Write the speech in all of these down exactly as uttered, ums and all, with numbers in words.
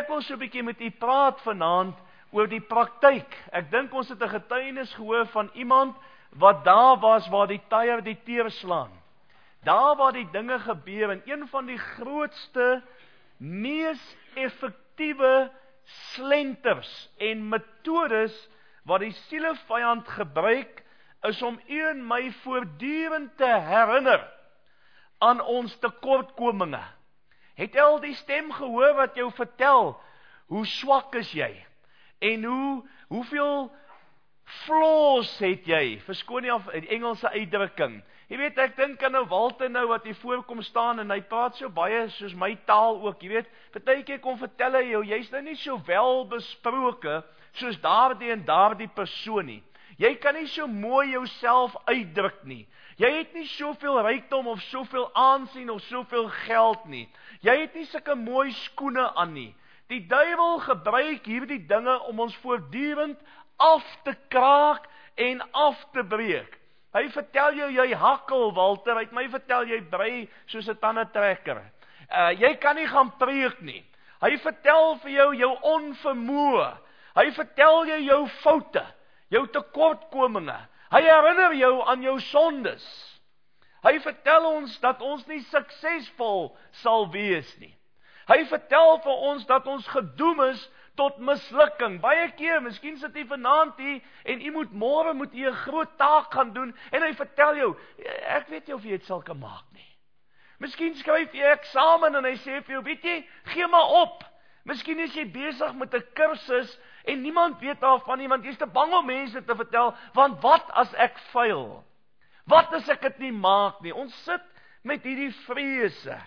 wil so 'n bietjie met u praat vanaand oor die praktyk. Ek dink ons het 'n getuienis gehoor van iemand wat daar was waar die tye die teer slaan. Daar waar die dinge gebeur en een van die grootste, mees effektiewe slenters en metodes wat die sielevyand gebruik, is om u en my voortdurend te herinner aan ons tekortkominge. Het jy al die stem gehoor wat jou vertel, hoe swak is jy? En hoe, hoeveel flaws het jy? Verskoon nie af die Engelse uitdrukking. Jy weet, ek dink aan nou Walter nou wat hier voorkom staan en hy praat so baie soos my taal ook, jy weet. Partykeer kom vertel hy jou, jy's nou nie so wel besproke soos daardie en daardie persoon nie. Jy kan nie so mooi jouself uitdruk nie. Jy het nie soveel rykdom of soveel aansien of soveel geld nie. Jy het nie sulke mooi skoene aan nie. Die duiwel gebruik hierdie dinge om ons voortdurend af te kraak en af te breek. Hy vertel jou, jy hakkel, Walter, hy het my vertel, jy brei soos 'n tandetrekker. Uh, jy kan nie gaan preek nie. Hy vertel vir jou, jou onvermoë. Hy vertel jou, jou foute, jou tekortkominge. Hy herinner jou aan jou sondes. Hy vertel ons dat ons nie suksesvol sal wees nie. Hy vertel vir ons dat ons gedoem is tot mislukking. Baie keer, miskien sit jy vanaand hier, en jy moet môre moet jy 'n groot taak gaan doen, en hy vertel jou, ek weet nie of jy dit sal kan maak nie. Miskien skryf jy eksamen, en hy sê vir jou, weet jy, gee maar op. Miskien is jy besig met 'n kursus, en niemand weet daarvan nie, want jy is te bang om mense te vertel, want wat as ek faal? Wat as ek dit nie maak nie? Ons sit met hierdie vrese.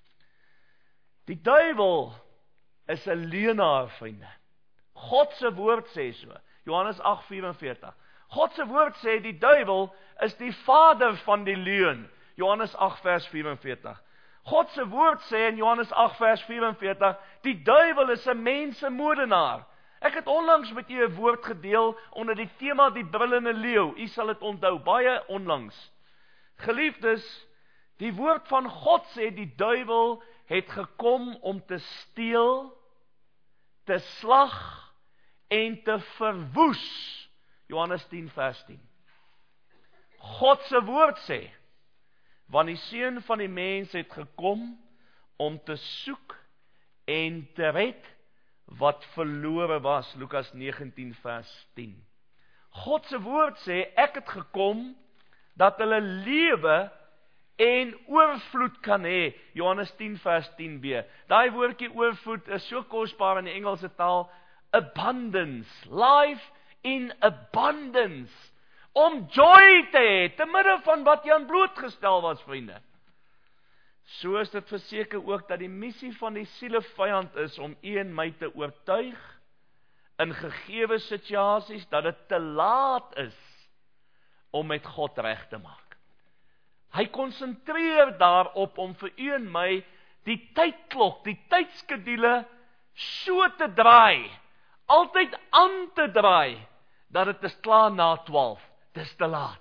Die duiwel is 'n leienaar, vriende. God se woord sê so, Johannes agt vyf-en-veertig. God se woord sê, die duiwel is die vader van die leuen, Johannes agt vers vyf-en-veertig. God se woord sê in Johannes agt vers vyf-en-veertig, die duiwel is 'n mensemoordenaar. Ek het onlangs met u 'n woord gedeel onder die tema die brullende leeu. U sal dit onthou, baie onlangs. Geliefdes, die woord van God sê die duiwel het gekom om te steel, te slag en te verwoes. Johannes tien vers tien. God se woord sê, want die seun van die mens het gekom om te soek en te red wat verlore was. Lukas negentien vers tien. God se woord sê, ek het gekom dat hulle lewe en oorvloed kan hê. Johannes tien vers tien b. Daai woordjie oorvloed is so kosbaar in die Engelse taal. Abundance. Life in abundance. Om joy te hê, te midde van wat jy aan blootgestel was, vriende. So is dit verseker ook dat die missie van die sielevyand is om u en my te oortuig in gegewe situasies dat dit te laat is om met God reg te maak. Hy konsentreer daarop om vir u en my die tydklok, die tydskedule so te draai, altyd aan te draai, dat dit is klaar na twaalf, dis te laat.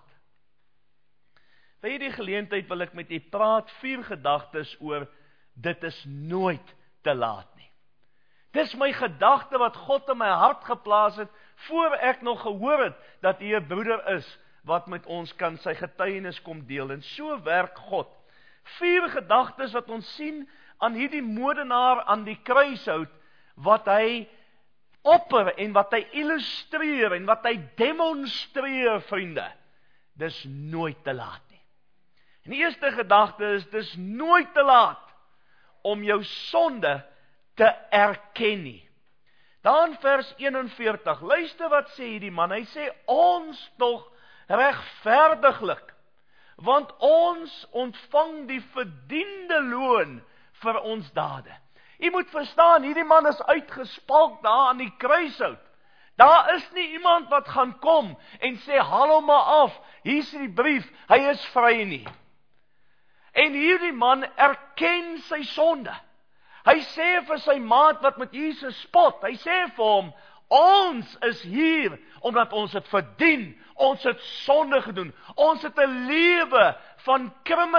By hierdie geleentheid wil ek met u praat vier gedagtes oor, dit is nooit te laat nie. Dis my gedagte wat God in my hart geplaas het, voor ek nog gehoor het, dat u 'n broeder is, wat met ons kan sy getuienis kom deel, en so werk God. Vier gedagtes wat ons sien aan hierdie moordenaar aan die kruishout, wat hy opper en wat hy illustreer en wat hy demonstreer, vriende. Dis nooit te laat nie. En die eerste gedagte is, dis nooit te laat om jou sonde te erken nie. Dan vers eenenveertig, luister wat sê hierdie man, hy sê, ons tog regverdiglik, want ons ontvang die verdiende loon vir ons dade. Jy moet verstaan, hierdie man is uitgespalk daar aan die kruishout. Daar is nie iemand wat gaan kom en sê, haal hom maar af, hier is die brief, hy is vry nie. En hierdie man erken sy sonde. Hy sê vir sy maat wat met Jesus spot, hy sê vir hom, ons is hier, omdat ons het verdien, ons het sonde gedoen, ons het 'n lewe van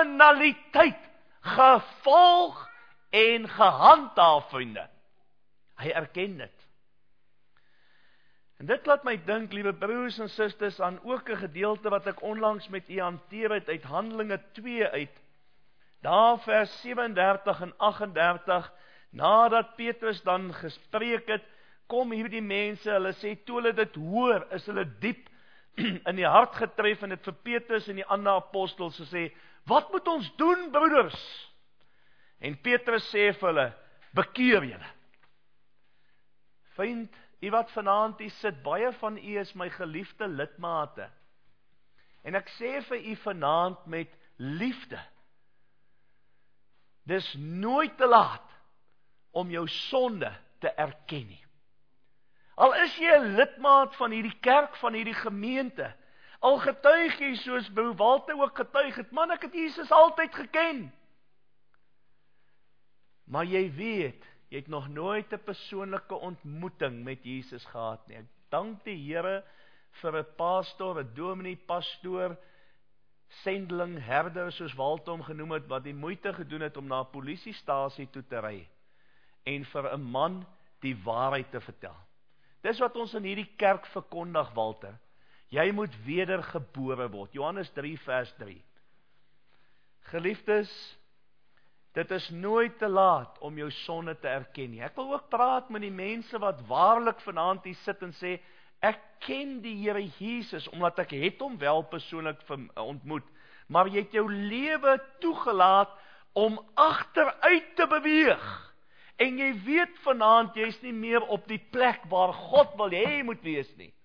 kriminaliteit gevolg en gehandhaaf, vriende. Hy erken dit. En dit laat my dink, liewe broers en susters, aan ook 'n gedeelte wat ek onlangs met u hanteer het uit Handelinge twee uit. Daar vers sewendertig en aggendertig, nadat Petrus dan gespreek het, kom hierdie mense, hulle sê, toe hulle dit hoor, is hulle diep in die hart getref, en het vir Petrus en die ander apostels gesê, wat moet ons doen, broeders? En Petrus sê vir hulle, bekeer julle. Vriend, u wat vanaand hier sit, baie van u is my geliefde lidmate. En ek sê vir u vanaand met liefde, dis nooit te laat om jou sonde te erken nie. Al is jy 'n lidmaat van hierdie kerk, van hierdie gemeente, al getuig jy soos Broer Walter ook getuig het, man, ek het Jesus altyd geken. Maar jy weet, jy het nog nooit 'n persoonlike ontmoeting met Jesus gehad nie. Ek dank die Here vir 'n pastor, 'n dominee, pastoor, sendeling, herder, soos Walter hom genoem het, wat die moeite gedoen het om na 'n polisiestasie toe te ry, en vir 'n man die waarheid te vertel. Dis wat ons in hierdie kerk verkondig, Walter. Jy moet wedergebore word. Johannes drie vers drie. Geliefdes, dit is nooit te laat om jou sonde te erken nie. Ek wil ook praat met die mense wat waarlik vanaand hier sit en sê, ek ken die Here Jesus, omdat ek het hom wel persoonlik ontmoet, maar jy het jou lewe toegelaat om agteruit te beweeg. En jy weet vanaand, jy is nie meer op die plek waar God wil hê jy moet wees nie.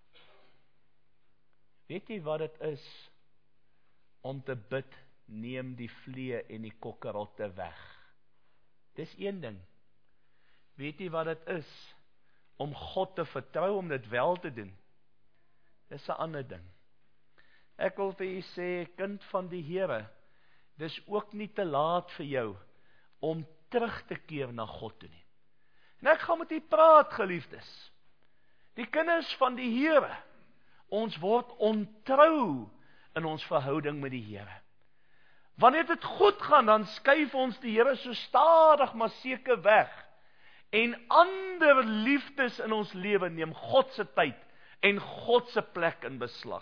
Weet jy wat dit is om te bid, neem die vlee en die kokkerotte weg? Dis een ding. Weet jy wat dit is om God te vertrou, om dit wel te doen? Dis 'n ander ding. Ek wil vir u sê, kind van die Here, dis ook nie te laat vir jou om terug te keer na God toe nie. En ek gaan met u praat, geliefdes. Die kinders van die Here, ons word ontrou in ons verhouding met die Here. Wanneer dit goed gaan, dan skuif ons die Here so stadig maar seker weg. En ander liefdes in ons lewe neem God se tyd en God se plek in beslag.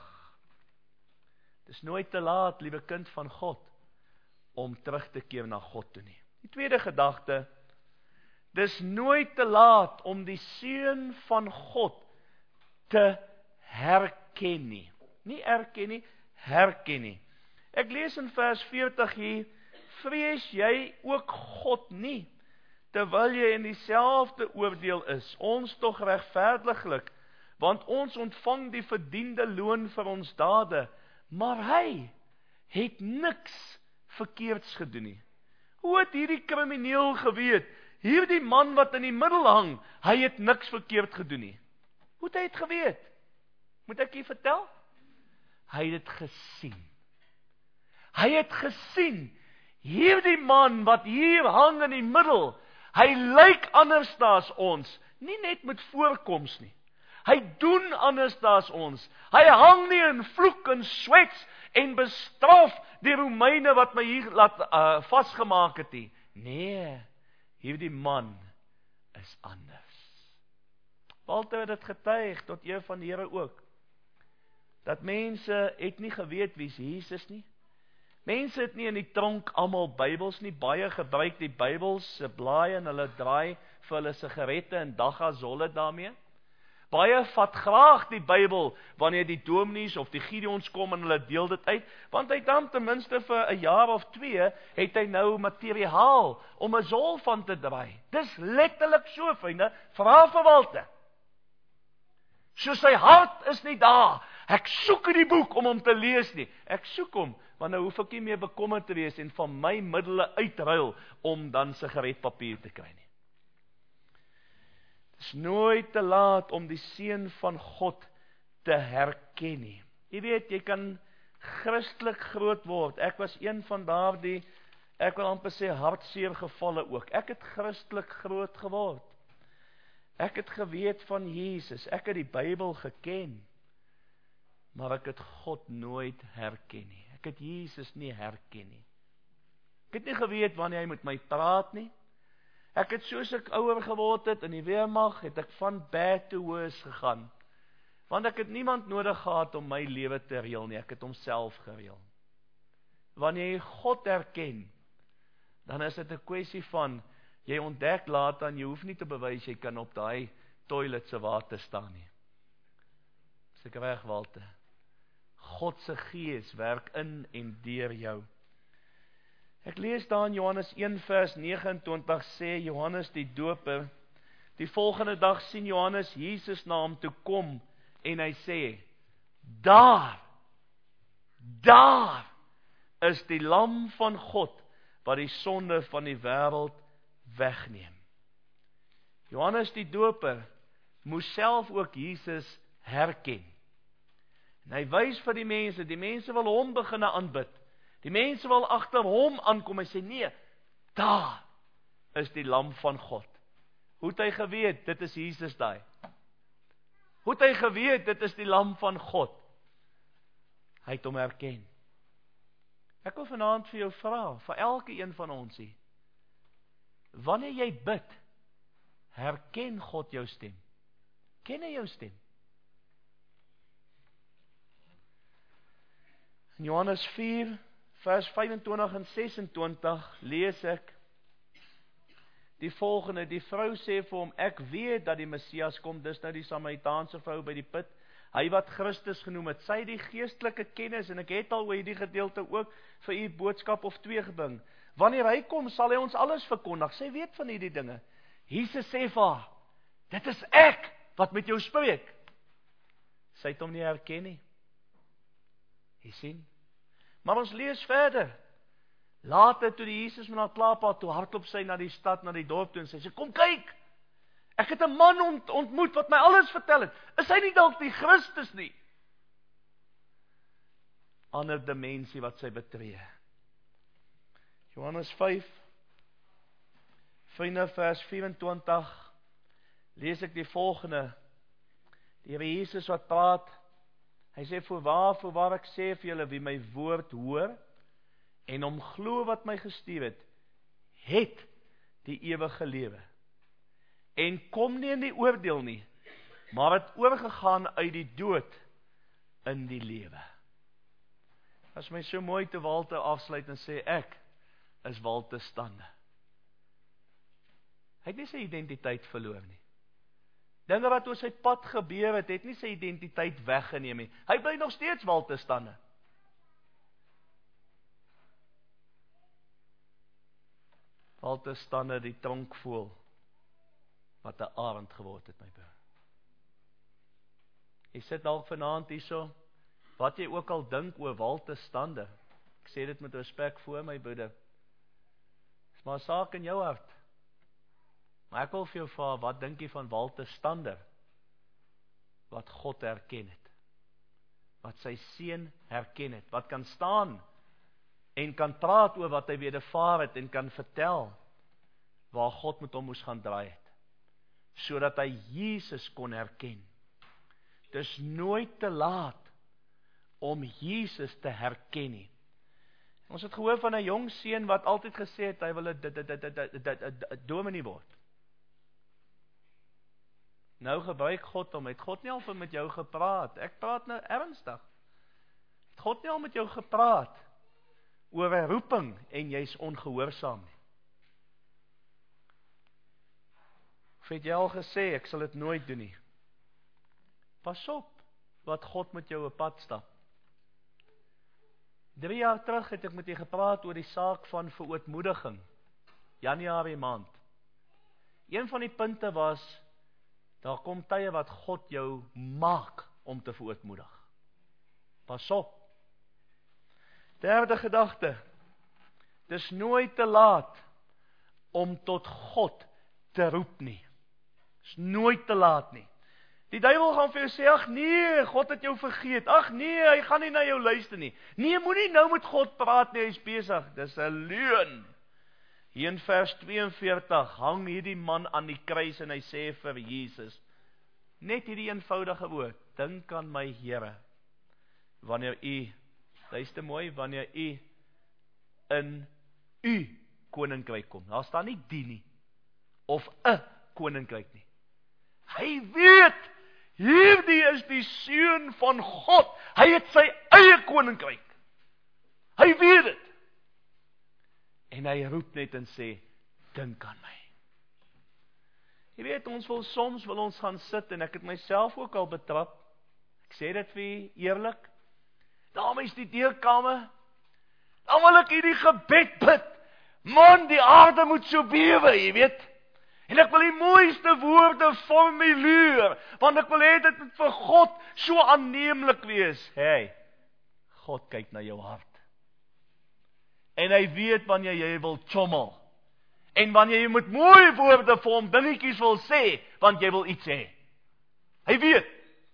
Dis nooit te laat, liewe kind van God, om terug te keer na God toe nie. Die tweede gedagte, dis nooit te laat om die seun van God te herken nie. Nie erken nie, herken nie. Ek lees in vers veertig hier, vrees jy ook God nie, terwyl jy in dieselfde oordeel is, ons tog regverdiglik, want ons ontvang die verdiende loon vir ons dade, maar hy het niks verkeerds gedoen nie. Hoe het hierdie krimineel geweet, hierdie man wat in die middel hang, hy het niks verkeerd gedoen nie? Hoe het hy het geweet? Moet ek jy vertel? Hy het het gesien. Hy het gesien, hierdie man wat hier hang in die middel, hy lyk anders as ons, nie net met voorkoms nie. Hy doen anders as ons. Hy hang nie in vloek en swets en bestraf die Romeine wat my hier laat uh, vasgemaak het nie. Nee, hierdie man is anders. Walter het dit getuig, tot eer van die Here ook, dat mense het nie geweet wie is Jesus nie. Mense het nie in die tronk almal Bybels nie, baie gebruik die Bybels se blaaie en hulle draai vir hulle sigarette en daggazolle daarmee. Baie vat graag die Bybel wanneer die dominees of die Gideons kom en hulle deel dit uit, want hy dan ten minste vir 'n jaar of twee het hy nou materiaal om 'n zol van te draai. Dis letterlik so, vriende, vra vir Walter. So sy hart is nie daar. Ek soek in die boek om hom te lees nie. Ek soek hom, want nou hoef ek nie meer bekommerd te wees en van my middele uitruil om dan sigaretpapier te kry nie. Het is nooit te laat om die seun van God te herken nie. Jy weet, jy kan Christelik groot word. Ek was een van daardie, ek wil amper sê hartseer gevalle ook. Ek het Christelik groot geword. Ek het geweet van Jesus, ek het die Bybel geken, maar ek het God nooit herken nie. Ek het Jesus nie herken nie. Ek het nie geweet wanneer hy met my praat nie. Ek het soos ek ouer geword het in die weermag, het ek van bad to worse gegaan. Want ek het niemand nodig gehad om my lewe te reël nie, ek het homself gereël. Wanneer jy God erken, dan is dit 'n kwessie van, jy ontdek later en jy hoef nie te bewys, jy kan op daai toilet se water staan nie. Seker reg, Walter. God se gees werk in en deur jou. Ek lees daar in Johannes een vers nege en twintig sê Johannes die Doper, die volgende dag sien Johannes Jesus na hom toe kom en hy sê, daar, daar is die lam van God wat die sonde van die wêreld wegneem. Johannes die Doper moes self ook Jesus herken. En hy wys vir die mense, die mense wil hom begine aanbid. Die mense wil agter hom aankom, hy sê nee, daar is die lam van God. Hoe het hy geweet, dit is Jesus daai? Hoe het hy geweet, dit is die lam van God? Hy het hom herken. Ek wil vanaand vir jou vra, vir elke een van ons hier, wanneer jy bid, herken God jou stem? Ken hy jou stem? In Johannes vier, vers vyf en twintig en ses en twintig, lees ek die volgende, die vrou sê vir hom, ek weet dat die Messias kom, dis nou die Samaritaanse vrou by die put, hy wat Christus genoem het, sy die geestelike kennis, en ek het al oor hierdie gedeelte ook vir u boodskap of twee gebring, wanneer hy kom, sal hy ons alles verkondig, sy weet van hierdie dinge, Jesus sê vir haar, dit is ek, wat met jou spreek, sy het hom nie herken nie, jy sien, maar ons lees verder, later toe die Jesus met haar klaarpraat, toe hardloop sy na die stad, na die dorp toe, en sy sê, kom kyk, ek het 'n man ont, ontmoet, wat my alles vertel het, is hy nie dalk die Christus nie? Ander dimensie wat sy betree. Johannes vyf, vanaf vers vyf-en-twintig, lees ek die volgende, die Here Jesus wat praat, hy sê, voorwaar, voorwaar ek sê vir julle, wie my woord hoor, en hom glo wat my gestuur het, het die ewige lewe, en kom nie in die oordeel nie, maar het oorgegaan uit die dood in die lewe. As my so mooi te Walter afsluit en sê, ek is Walter Stande. Hy het nie sy identiteit verloor nie. Dinge wat oor sy pad gebeur het, het nie sy identiteit weggeneem nie. Hy bly nog steeds Walter Stande. Walter Stande, die tronkvoël, wat 'n arend geword het, my broer. Jy sit dalk vanaand hierso, wat jy ook al dink oor Walter Stande, ek sê dit met respek voor my broeder, is maar 'n saak in jou hart. Maar ek wil vir jou vra, wat dink jy van Walter Stande, wat God herken het, wat sy seun herken het, wat kan staan, en kan praat oor wat hy wedervaar het, en kan vertel, waar God met hom moes gaan draai het, sodat hy Jesus kon herken. Dis nooit te laat, om Jesus te herken nie. Ons het gehoor van 'n jong seun, wat altyd gesê het, hy wil 'n dominee word. Nou gebruik God hom, het God nie al met jou gepraat, ek praat nou ernstig, het God nie al met jou gepraat, oor 'n roeping, en jy's ongehoorsaam nie. Of het jy al gesê, ek sal dit nooit doen nie. Pas op, wat God met jou op pad stap. Drie jaar terug het ek met jy gepraat oor die saak van verootmoediging, Januarie maand. Een van die punte was, daar kom tye wat God jou maak om te verootmoedig. Pas op. Derde gedagte, dis nooit te laat om tot God te roep nie. Dis nooit te laat nie. Die duiwel gaan vir jou sê, ag nee, God het jou vergeet, ag nee, hy gaan nie na jou luister nie. Nee, moenie nou met God praat nie, hy is besig, dis 'n leuen. Hier in vers tweeënveertig, hang hierdie man aan die kruis en hy sê vir Jesus, net hierdie eenvoudige woord, dink aan my Here, wanneer u, luister mooi, wanneer u in u koninkryk kom, daar staan nie die nie, of 'n koninkryk nie. Hy weet, hierdie is die seun van God. Hy het sy eie koninkryk. Hy weet dit. En hy roep net en sê, dink aan my. Jy weet, ons wil soms wil ons gaan sit, en ek het myself ook al betrap. Ek sê dit vir jy eerlik. Daarom is die deurkamer. Dan wil ek hierdie gebed bid. Man, die aarde moet so bewe, jy weet. En ek wil die mooiste woorde formuleer, want ek wil hê dit moet vir God so aanneemlik wees. Hey, God kyk na jou hart. En hy weet wanneer jy wil chommel. En wanneer jy met mooi woorde vir hom dingetjies wil sê, want jy wil iets hê. Hy weet.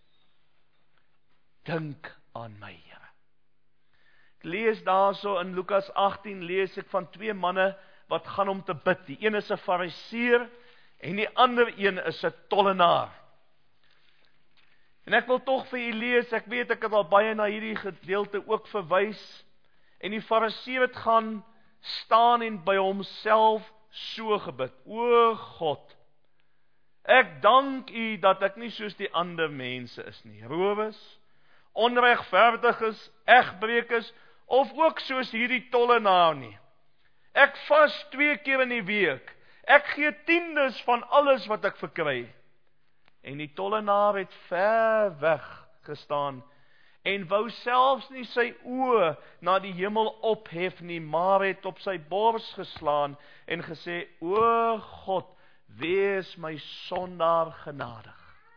Dink aan my, Here. Ek lees daarso in Lukas agttien, lees ek van twee manne wat gaan om te bid. Die een is 'n fariseer en die ander een is 'n tollenaar. En ek wil tog vir u lees, ek weet ek het al baie na hierdie gedeelte ook verwys. En die fariseer het gaan staan en by homself so gebid. O God, ek dank u dat ek nie soos die ander mense is nie. Rowers, onregverdiges, egbreekers, of ook soos hierdie tollenaar nie. Ek vas twee keer in die week. Ek gee tiendes van alles wat ek verkry. En die tollenaar het ver weg gestaan en wou selfs nie sy oë na die hemel ophef nie, maar het op sy bors geslaan en gesê, o God, wees my sondaar genadig.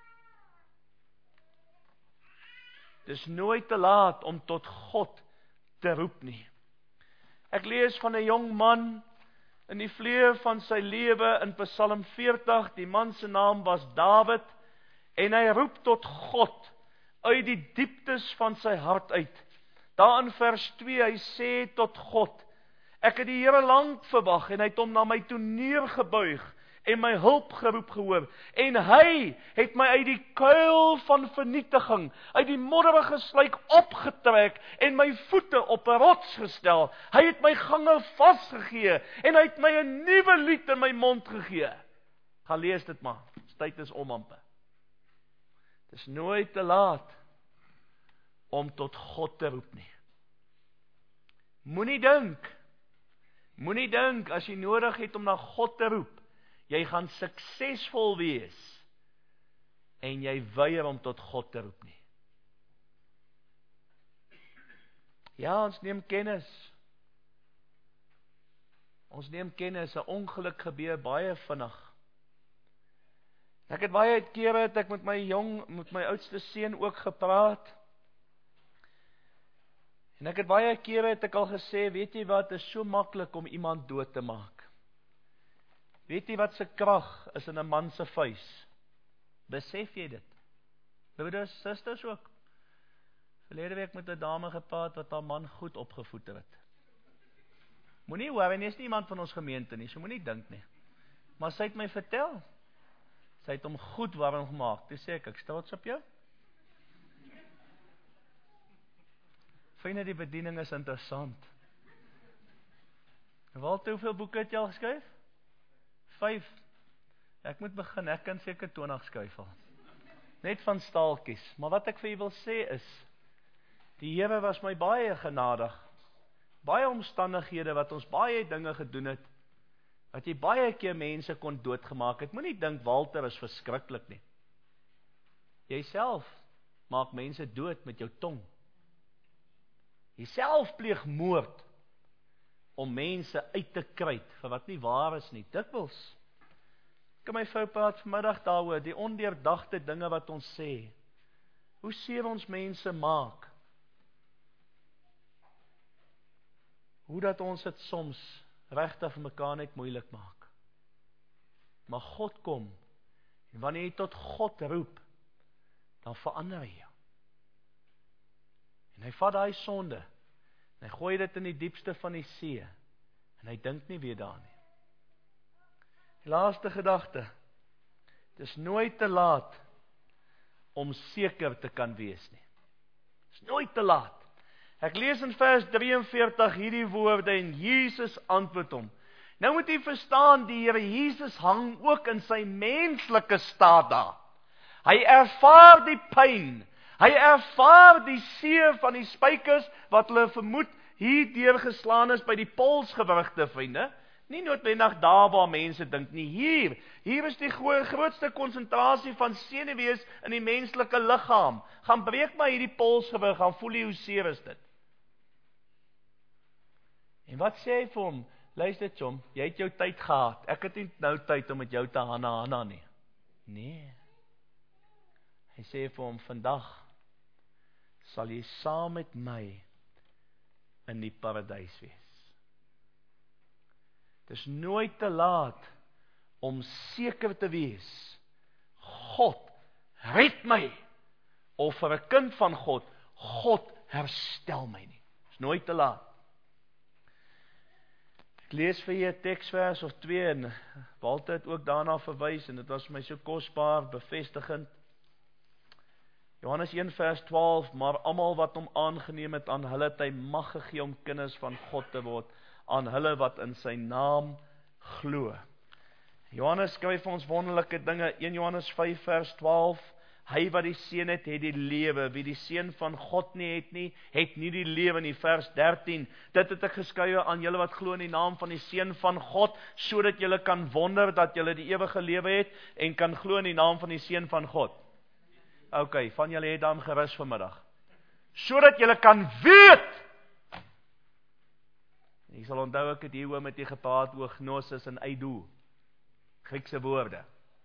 Dis nooit te laat om tot God te roep nie. Ek lees van 'n jong man in die vleuer van sy lewe in Psalm veertig, die man se naam was Dawid, en hy roep tot God uit die dieptes van sy hart uit. Daar in vers twee, hy sê tot God, ek het die Here lank verwag, en hy het hom na my toe neergebuig, en my hulp geroep gehoor, en hy het my uit die kuil van vernietiging, uit die modderige sluik opgetrek, en my voete op 'n rots gestel. Hy het my gange vasgegee, en hy het my 'n nuwe lied in my mond gegee. Gaan lees dit maar, tyd is om amper. Het is nooit te laat om tot God te roep nie. Moenie dink, moenie dink as jy nodig het om na God te roep, jy gaan suksesvol wees, en jy weier om tot God te roep nie. Ja, ons neem kennis. Ons neem kennis, 'n ongeluk gebeur baie vinnig. Ek het baie kere het ek met my jong, met my oudste seun ook gepraat. En ek het baie kere het ek al gesê, weet jy wat, is so maklik om iemand dood te maak. Weet jy wat se krag is in 'n man se vuis? Besef jy dit? Broeders, susters ook. Verlede week met 'n dame gepraat wat haar man goed opgevoed het. Moenie hoor, en is nie iemand van ons gemeente nie, so moenie dink nie. Maar sy het my vertel. Sy het hom goed warm gemaak. Toe sê ek, ek trots op jou. Vind jy die bediening is interessant. Walter, hoeveel boeke het jy al geskryf? Vyf. Ek moet begin, ek kan seker twintig skryf al. Net van staaltjies. Maar wat ek vir jy wil sê is, die Here was my baie genadig. Baie omstandighede wat ons baie dinge gedoen het, wat jy baie keer mense kon doodgemaak het. Moenie dink Walter is verskriklik nie. Jy self maak mense dood met jou tong. Jy self pleeg moord om mense uit te kry vir wat nie waar is nie. Dikwels. Ek en my vrou praat vanmiddag daaroor, die ondeurdagte dinge wat ons sê. Hoe seer ons mense maak. Hoe dat ons dit soms regtig vir mekaar net moeilik maak. Maar God kom, en wanneer jy tot God roep, dan verander hy jou. En hy vat daai sonde, en hy gooi dit in die diepste van die see, en hy dink nie weer daar nie. Die laaste gedagte, het is nooit te laat om seker te kan wees nie. Het is nooit te laat. Ek lees in vers drieënveertig hierdie woorde, en Jesus antwoord hom, Nou moet jy verstaan, die Here Jesus hang ook in sy menslike staat daar. Hy ervaar die pyn, hy ervaar die seer van die spykers, wat hulle vermoed hier deurgeslaan is by die polsgewrigte, vriende. Nie noodwendig daar waar mense dink nie, hier, hier is die gro grootste konsentrasie van senuwees in die menslike liggaam. Gaan breek maar hierdie polsgewrig, gaan voel jy hoe seer is dit. En wat sê hy vir hom? Luister chom, jy het jou tyd gehad, ek het nie nou tyd om met jou te hana-hana nie. Nee. Hy sê vir hom, vandag sal jy saam met my in die paradys wees. Het is nooit te laat om seker te wees, God red my, of vir 'n kind van God, God herstel my nie. Het is nooit te laat. Ek lees vir jy 'n teksvers of twee, en Walter het ook daarna verwys, en dit was vir my so kosbaar, bevestigend. Johannes een vers twaalf, maar almal wat hom aangeneem het, aan hulle het hy mag gegee om kinders van God te word, aan hulle wat in sy naam glo. Johannes skryf vir ons wonderlike dinge, een Johannes vyf vers twaalf, hy wat die seun het, het die lewe, wie die seun van God nie het nie, het nie die lewe nie, vers dertien, dit het ek geskrywe aan julle wat glo in die naam van die seun van God, sodat julle kan wonder dat julle die ewige lewe het, en kan glo in die naam van die seun van God. Ok, van julle het dan gerus vanmiddag. Sodat julle kan weet. Jy sal onthou ek het hieroor met jy gepraat oor gnosis en eido. Griekse woorde.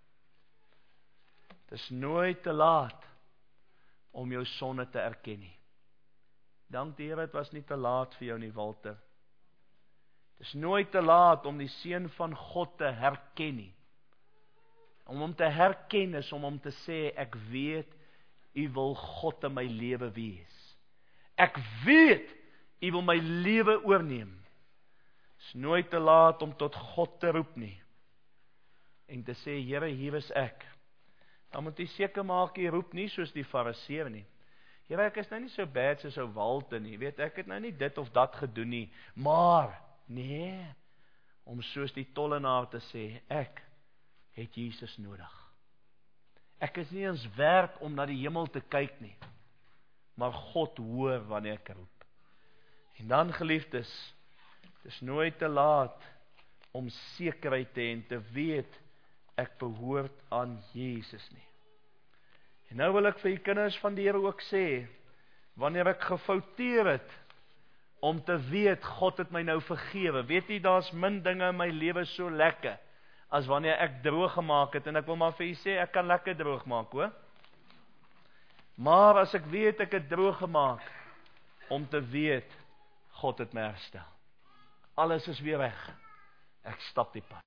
Het is nooit te laat om jou sonde te erken nie. Dank die Here, het was nie te laat vir jou nie, Walter. Het is nooit te laat om die seun van God te herken nie. Om hom te herken is om hom te sê, ek weet, U wil God in my lewe wees. Ek weet, U wil my lewe oorneem. Het is nooit te laat om tot God te roep nie. En te sê, Here, hier is ek. Dan moet jy seker maak, jy roep nie soos die fariseer nie. Here, ek is nou nie so bad soos ou Walter nie. Weet, ek het nou nie dit of dat gedoen nie. Maar, nee, om soos die tollenaar te sê, ek het Jesus nodig. Ek is nie eens werd om na die hemel te kyk nie. Maar God hoor wanneer ek roep. En dan, geliefdes, het is nooit te laat om sekerheid te hê en te weet, ek behoort aan Jesus nie. En nou wil ek vir die kinders van die Here ook sê, wanneer ek gefouteer het, om te weet, God het my nou vergewe. Weet jy, daar's min dinge in my lewe so lekker, as wanneer ek droog gemaak het, en ek wil maar vir jy sê, ek kan lekker droog maak, hoor. Maar as ek weet, ek het droog gemaak, om te weet, God het my herstel. Alles is weer weg. Ek stap die pad.